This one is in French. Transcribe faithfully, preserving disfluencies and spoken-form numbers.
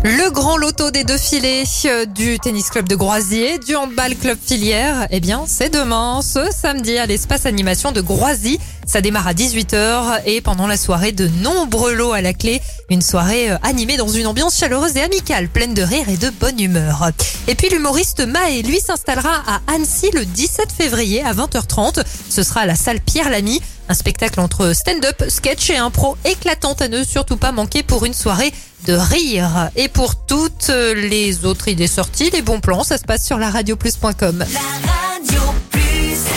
Le grand loto des deux filets du tennis club de Groisy, du handball club filière, eh bien, c'est demain, ce samedi, à l'espace animation de Groisy. Ça démarre à dix-huit heures et pendant la soirée, de nombreux lots à la clé. Une soirée animée dans une ambiance chaleureuse et amicale, pleine de rire et de bonne humeur. Et puis l'humoriste Maë, lui, s'installera à Annecy le dix-sept février à vingt heures trente. Ce sera à la salle Pierre Lamy. Un spectacle entre stand-up, sketch et impro éclatante à ne surtout pas manquer pour une soirée de rire. Et pour toutes les autres idées sorties, les bons plans, ça se passe sur la radio plus point com. La radio.